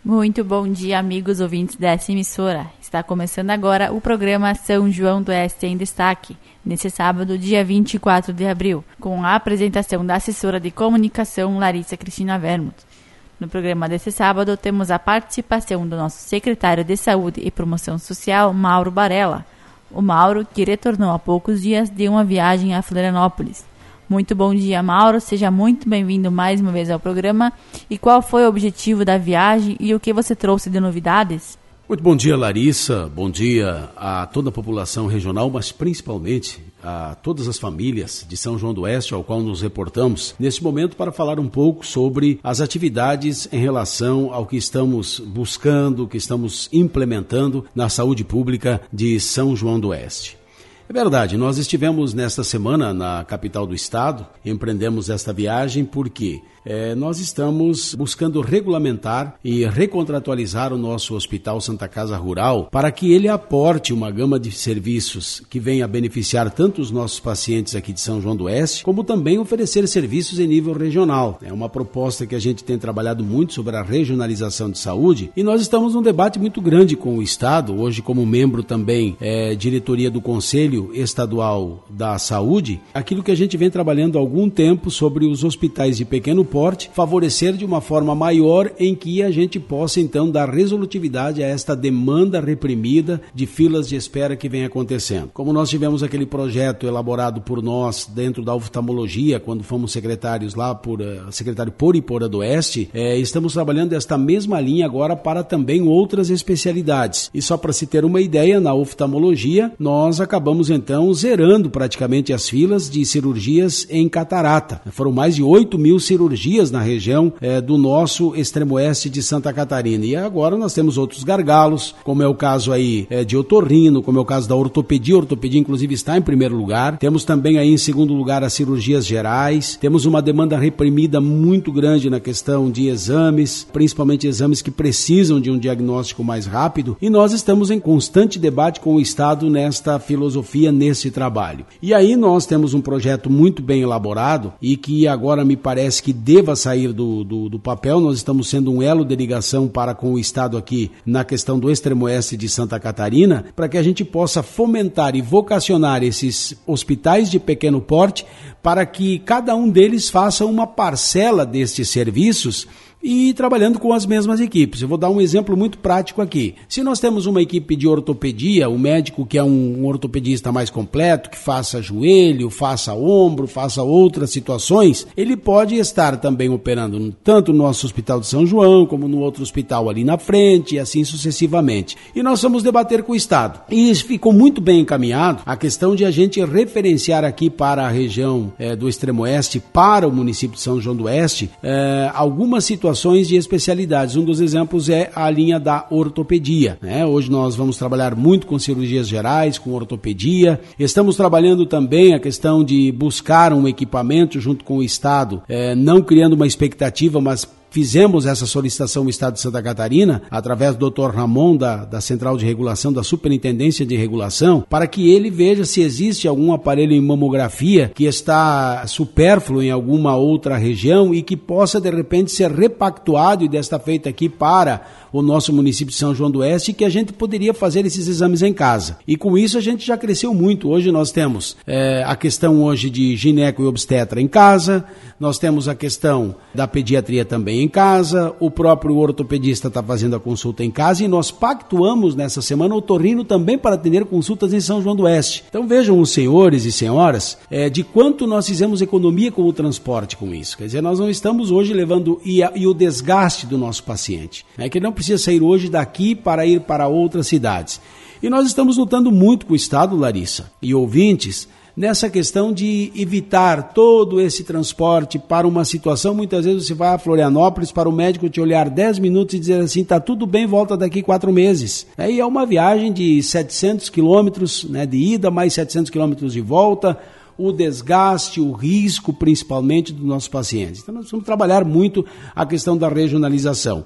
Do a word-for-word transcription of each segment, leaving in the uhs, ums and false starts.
Muito bom dia, amigos ouvintes dessa emissora. Está começando agora o programa São João do Oeste em Destaque, nesse sábado, dia vinte e quatro de abril, com a apresentação da assessora de comunicação Larissa Cristina Vermut. No programa desse sábado, temos a participação do nosso secretário de Saúde e Promoção Social, Mauro Barella. O Mauro, que retornou há poucos dias de uma viagem a Florianópolis. Muito bom dia, Mauro. Seja muito bem-vindo mais uma vez ao programa. E qual foi o objetivo da viagem e o que você trouxe de novidades? Muito bom dia, Larissa. Bom dia a toda a população regional, mas principalmente a todas as famílias de São João do Oeste, ao qual nos reportamos neste momento para falar um pouco sobre as atividades em relação ao que estamos buscando, que estamos implementando na saúde pública de São João do Oeste. É verdade, nós estivemos nesta semana na capital do estado, empreendemos esta viagem porque é, nós estamos buscando regulamentar e recontratualizar o nosso Hospital Santa Casa Rural para que ele aporte uma gama de serviços que venha a beneficiar tanto os nossos pacientes aqui de São João do Oeste, como também oferecer serviços em nível regional. É uma proposta que a gente tem trabalhado muito sobre a regionalização de saúde e nós estamos num debate muito grande com o estado, hoje como membro também é, diretoria do Conselho Estadual da Saúde, aquilo que a gente vem trabalhando há algum tempo sobre os hospitais de pequeno porte, favorecer de uma forma maior em que a gente possa então dar resolutividade a esta demanda reprimida de filas de espera que vem acontecendo. Como nós tivemos aquele projeto elaborado por nós dentro da oftalmologia, quando fomos secretários lá por uh, secretário por Iporã do Oeste, eh, estamos trabalhando esta mesma linha agora para também outras especialidades. E só para se ter uma ideia, na oftalmologia nós acabamos então zerando praticamente as filas de cirurgias em catarata. Foram mais de oito mil cirurgias na região eh, do nosso extremo oeste de Santa Catarina. E agora nós temos outros gargalos, como é o caso aí eh, de otorrino, como é o caso da ortopedia. A ortopedia inclusive está em primeiro lugar. Temos também aí em segundo lugar as cirurgias gerais. Temos uma demanda reprimida muito grande na questão de exames, principalmente exames que precisam de um diagnóstico mais rápido. E nós estamos em constante debate com o Estado nesta filosofia nesse trabalho. E aí nós temos um projeto muito bem elaborado e que agora me parece que deva sair do, do, do papel. Nós estamos sendo um elo de ligação para com o Estado aqui na questão do extremo oeste de Santa Catarina, para que a gente possa fomentar e vocacionar esses hospitais de pequeno porte para que cada um deles faça uma parcela destes serviços e trabalhando com as mesmas equipes. Eu vou dar um exemplo muito prático aqui. Se nós temos uma equipe de ortopedia, o médico que é um, um ortopedista mais completo, que faça joelho, faça ombro, faça outras situações, ele pode estar também operando tanto no nosso Hospital de São João, como no outro hospital ali na frente, e assim sucessivamente. E nós vamos debater com o Estado. E isso ficou muito bem encaminhado, a questão de a gente referenciar aqui para a região é, do extremo oeste, para o município de São João do Oeste, é, algumas situações de especialidades. Um dos exemplos é a linha da ortopedia, né? Hoje nós vamos trabalhar muito com cirurgias gerais, com ortopedia. Estamos trabalhando também a questão de buscar um equipamento junto com o Estado, é, não criando uma expectativa, mas fizemos essa solicitação no Estado de Santa Catarina, através do doutor Ramon, da, da Central de Regulação, da Superintendência de Regulação, para que ele veja se existe algum aparelho em mamografia que está supérfluo em alguma outra região e que possa, de repente, ser repactuado e desta feita aqui para o nosso município de São João do Oeste, e que a gente poderia fazer esses exames em casa. E com isso a gente já cresceu muito. Hoje nós temos é, a questão hoje de gineco e obstetra em casa, nós temos a questão da pediatria também em casa, o próprio ortopedista está fazendo a consulta em casa e nós pactuamos nessa semana o otorrino também para atender consultas em São João do Oeste. Então vejam os senhores e senhoras é, de quanto nós fizemos economia com o transporte com isso. Quer dizer, nós não estamos hoje levando e, a, e o desgaste do nosso paciente, né, que ele não precisa sair hoje daqui para ir para outras cidades. E nós estamos lutando muito com o Estado, Larissa, e ouvintes, nessa questão de evitar todo esse transporte para uma situação. Muitas vezes você vai a Florianópolis para o médico te olhar dez minutos e dizer assim, tá tudo bem, volta daqui quatro meses. Aí é uma viagem de setecentos quilômetros, né, de ida, mais setecentos quilômetros de volta, o desgaste, o risco principalmente dos nossos pacientes. Então nós vamos trabalhar muito a questão da regionalização.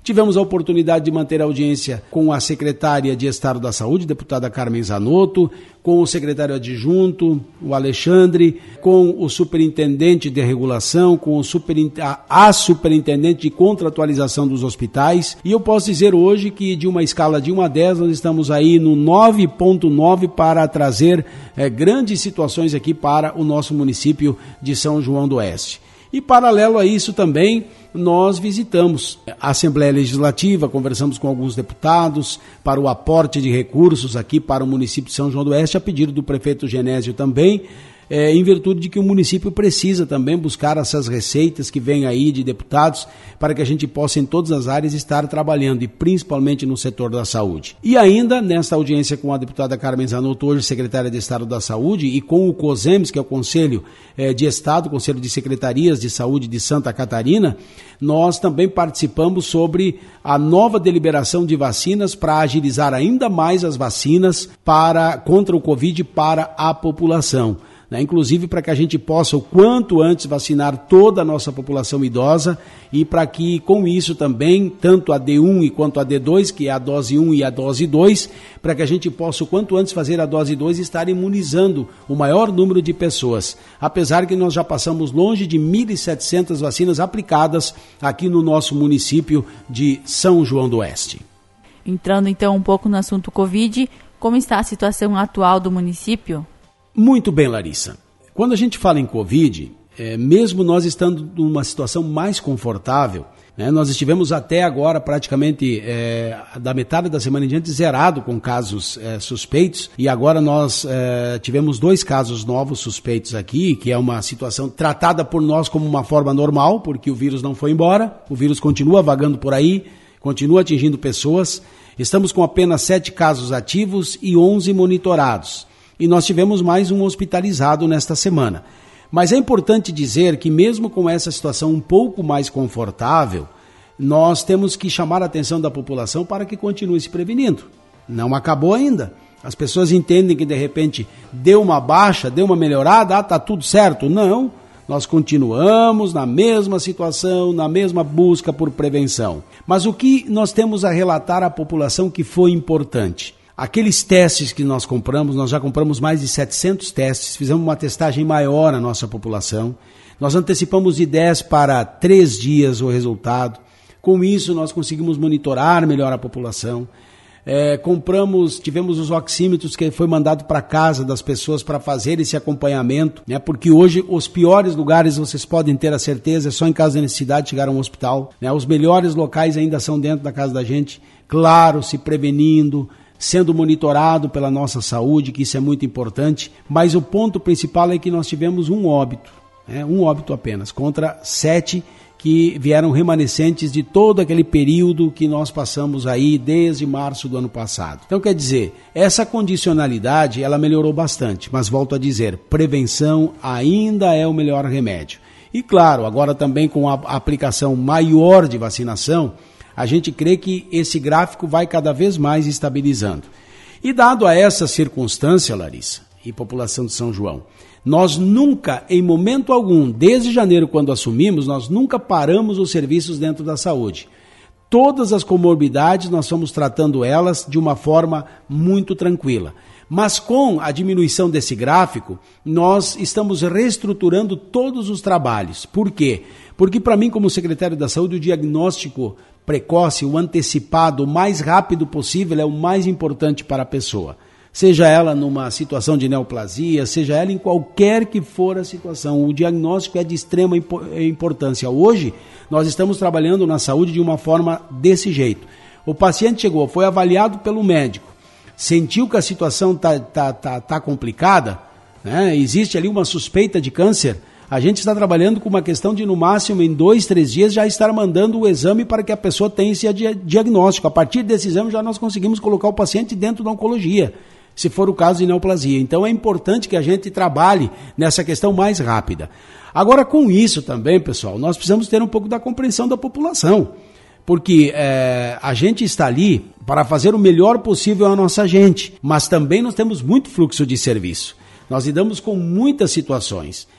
Tivemos a oportunidade de manter a audiência com a secretária de Estado da Saúde, deputada Carmen Zanotto, com o secretário adjunto, o Alexandre, com o superintendente de regulação, com o superin- a, a superintendente de contratualização dos hospitais. E eu posso dizer hoje que de uma escala de um a dez, nós estamos aí no nove ponto nove para trazer é, grandes situações aqui para o nosso município de São João do Oeste. E paralelo a isso também, nós visitamos a Assembleia Legislativa, conversamos com alguns deputados para o aporte de recursos aqui para o município de São João do Oeste, a pedido do prefeito Genésio também, é, em virtude de que o município precisa também buscar essas receitas que vêm aí de deputados para que a gente possa em todas as áreas estar trabalhando e principalmente no setor da saúde. E ainda nesta audiência com a deputada Carmen Zanotto, hoje secretária de Estado da Saúde, e com o COSEMS, que é o Conselho eh, de Estado, Conselho de Secretarias de Saúde de Santa Catarina, nós também participamos sobre a nova deliberação de vacinas para agilizar ainda mais as vacinas para, contra o Covid para a população. Né, inclusive para que a gente possa o quanto antes vacinar toda a nossa população idosa e para que com isso também, tanto a D um e quanto a D dois, que é a dose um e a dose dois, para que a gente possa o quanto antes fazer a dose dois e estar imunizando o maior número de pessoas. Apesar que nós já passamos longe de mil e setecentas vacinas aplicadas aqui no nosso município de São João do Oeste. Entrando então um pouco no assunto Covid, como está a situação atual do município? Muito bem, Larissa. Quando a gente fala em Covid, é, mesmo nós estando numa situação mais confortável, né, nós estivemos até agora praticamente é, da metade da semana em diante zerado com casos é, suspeitos e agora nós é, tivemos dois casos novos suspeitos aqui, que é uma situação tratada por nós como uma forma normal, porque o vírus não foi embora, o vírus continua vagando por aí, continua atingindo pessoas. Estamos com apenas sete casos ativos e onze monitorados. E nós tivemos mais um hospitalizado nesta semana. Mas é importante dizer que mesmo com essa situação um pouco mais confortável, nós temos que chamar a atenção da população para que continue se prevenindo. Não acabou ainda. As pessoas entendem que de repente deu uma baixa, deu uma melhorada, ah, está tudo certo. Não, nós continuamos na mesma situação, na mesma busca por prevenção. Mas o que nós temos a relatar à população que foi importante? Aqueles testes que nós compramos, nós já compramos mais de setecentos testes, fizemos uma testagem maior à nossa população. Nós antecipamos de dez para três dias o resultado. Com isso, nós conseguimos monitorar melhor a população. É, compramos, tivemos os oxímetros que foi mandado para casa das pessoas para fazer esse acompanhamento, né? Porque hoje os piores lugares, vocês podem ter a certeza, é só em caso de necessidade chegar a um hospital, né? Os melhores locais ainda são dentro da casa da gente, claro, se prevenindo, sendo monitorado pela nossa saúde, que isso é muito importante, mas o ponto principal é que nós tivemos um óbito, né? um óbito apenas, contra sete que vieram remanescentes de todo aquele período que nós passamos aí desde março do ano passado. Então, quer dizer, essa condicionalidade, ela melhorou bastante, mas volto a dizer, prevenção ainda é o melhor remédio. E claro, agora também com a aplicação maior de vacinação, a gente crê que esse gráfico vai cada vez mais estabilizando. E dado a essa circunstância, Larissa, e população de São João, nós nunca, em momento algum, desde janeiro, quando assumimos, nós nunca paramos os serviços dentro da saúde. Todas as comorbidades, nós estamos tratando elas de uma forma muito tranquila. Mas com a diminuição desse gráfico, nós estamos reestruturando todos os trabalhos. Por quê? Porque para mim, como secretário da Saúde, o diagnóstico precoce, o antecipado, o mais rápido possível é o mais importante para a pessoa. Seja ela numa situação de neoplasia, seja ela em qualquer que for a situação, o diagnóstico é de extrema importância. Hoje, nós estamos trabalhando na saúde de uma forma desse jeito. O paciente chegou, foi avaliado pelo médico, sentiu que a situação está tá, tá, tá complicada, né? Existe ali uma suspeita de câncer, a gente está trabalhando com uma questão de, no máximo, em dois, três dias, já estar mandando o exame para que a pessoa tenha esse diagnóstico. A partir desse exame, já nós conseguimos colocar o paciente dentro da oncologia, se for o caso de neoplasia. Então, é importante que a gente trabalhe nessa questão mais rápida. Agora, com isso também, pessoal, nós precisamos ter um pouco da compreensão da população, porque é, a gente está ali para fazer o melhor possível à nossa gente, mas também nós temos muito fluxo de serviço. Nós lidamos com muitas situações.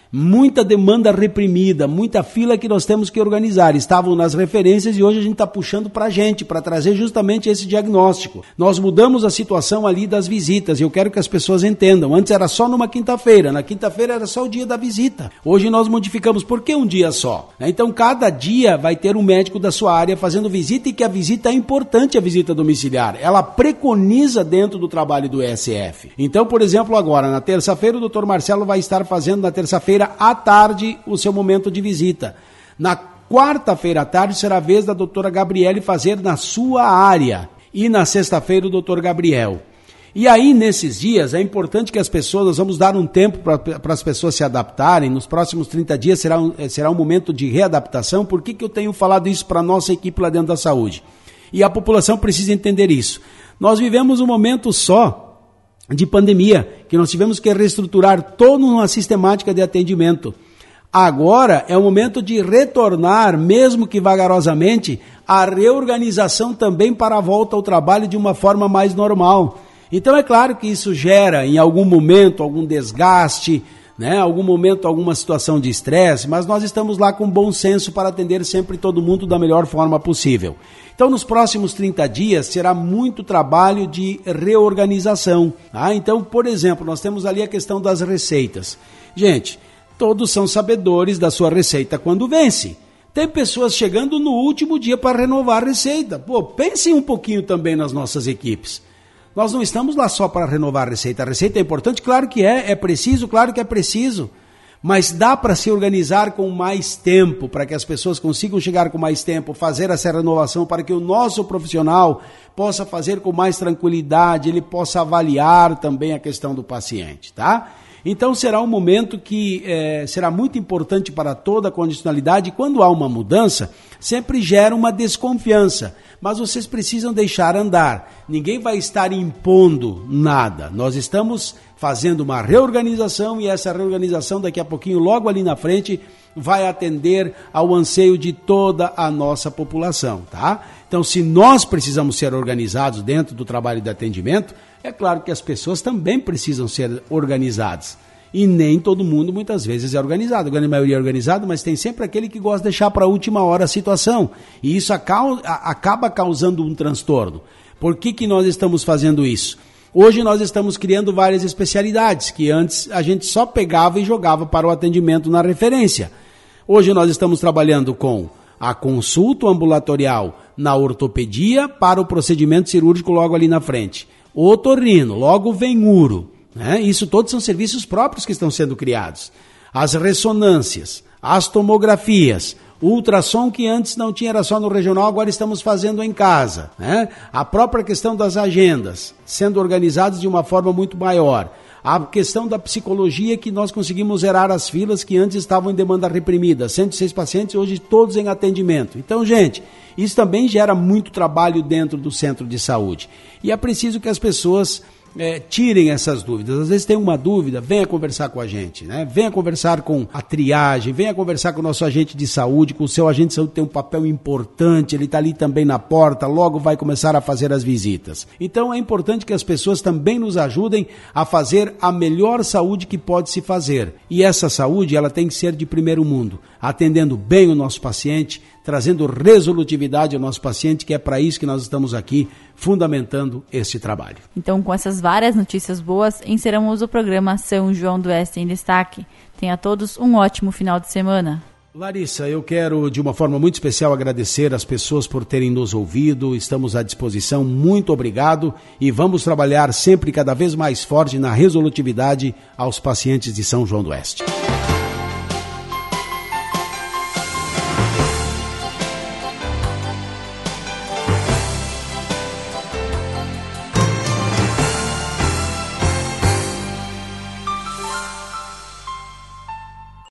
Muita demanda reprimida, muita fila que nós temos que organizar. Estavam nas referências e hoje a gente está puxando para a gente, para trazer justamente esse diagnóstico. Nós mudamos a situação ali das visitas e eu quero que as pessoas entendam. Antes era só numa quinta-feira, na quinta-feira era só o dia da visita. Hoje nós modificamos, por que um dia só? Então cada dia vai ter um médico da sua área fazendo visita e que a visita é importante, a visita domiciliar. Ela preconiza dentro do trabalho do E S F. Então, por exemplo, agora, na terça-feira, o doutor Marcelo vai estar fazendo na terça-feira à tarde o seu momento de visita. Na quarta-feira à tarde será a vez da doutora Gabriele fazer na sua área. E na sexta-feira o doutor Gabriel. E aí, nesses dias, é importante que as pessoas, nós vamos dar um tempo para as pessoas se adaptarem. Nos próximos trinta dias será um, será um momento de readaptação. Por que que eu tenho falado isso para a nossa equipe lá dentro da saúde? E a população precisa entender isso. Nós vivemos um momento só de pandemia, que nós tivemos que reestruturar toda uma sistemática de atendimento. Agora é o momento de retornar, mesmo que vagarosamente, a reorganização também para a volta ao trabalho de uma forma mais normal. Então é claro que isso gera em algum momento algum desgaste, né, algum momento alguma situação de estresse, mas nós estamos lá com bom senso para atender sempre todo mundo da melhor forma possível. Então, nos próximos trinta dias, será muito trabalho de reorganização. Tá? Então, por exemplo, nós temos ali a questão das receitas. Gente, todos são sabedores da sua receita quando vence. Tem pessoas chegando no último dia para renovar a receita. Pô, pensem um pouquinho também nas nossas equipes. Nós não estamos lá só para renovar a receita. A receita é importante? Claro que é. É preciso? Claro que é preciso. Mas dá para se organizar com mais tempo, para que as pessoas consigam chegar com mais tempo, fazer essa renovação, para que o nosso profissional possa fazer com mais tranquilidade, ele possa avaliar também a questão do paciente, tá? Então será um momento que é, será muito importante para toda a condicionalidade. Quando há uma mudança, sempre gera uma desconfiança, mas vocês precisam deixar andar. Ninguém vai estar impondo nada. Nós estamos fazendo uma reorganização e essa reorganização daqui a pouquinho, logo ali na frente, vai atender ao anseio de toda a nossa população, tá? Então, se nós precisamos ser organizados dentro do trabalho de atendimento, é claro que as pessoas também precisam ser organizadas. E nem todo mundo, muitas vezes, é organizado. A grande maioria é organizado, mas tem sempre aquele que gosta de deixar para a última hora a situação. E isso acaba causando um transtorno. Por que que nós estamos fazendo isso? Hoje nós estamos criando várias especialidades, que antes a gente só pegava e jogava para o atendimento na referência. Hoje nós estamos trabalhando com a consulta ambulatorial na ortopedia para o procedimento cirúrgico logo ali na frente. O otorrino, logo vem uro. Né? Isso todos são serviços próprios que estão sendo criados. As ressonâncias, as tomografias, o ultrassom que antes não tinha, era só no regional, agora estamos fazendo em casa. Né? A própria questão das agendas, sendo organizadas de uma forma muito maior. A questão da psicologia, que nós conseguimos zerar as filas que antes estavam em demanda reprimida. cento e seis pacientes, hoje todos em atendimento. Então, gente, isso também gera muito trabalho dentro do centro de saúde. E é preciso que as pessoas É, tirem essas dúvidas. Às vezes tem uma dúvida, venha conversar com a gente, né? Venha conversar com a triagem, venha conversar com o nosso agente de saúde, com o seu agente de saúde tem um papel importante, ele está ali também na porta, logo vai começar a fazer as visitas. Então é importante que as pessoas também nos ajudem a fazer a melhor saúde que pode se fazer. E essa saúde, ela tem que ser de primeiro mundo, atendendo bem o nosso paciente, trazendo resolutividade ao nosso paciente, que é para isso que nós estamos aqui, fundamentando esse trabalho. Então, com essas várias notícias boas, encerramos o programa São João do Oeste em Destaque. Tenha a todos um ótimo final de semana. Larissa, eu quero de uma forma muito especial agradecer as pessoas por terem nos ouvido, estamos à disposição, muito obrigado e vamos trabalhar sempre cada vez mais forte na resolutividade aos pacientes de São João do Oeste.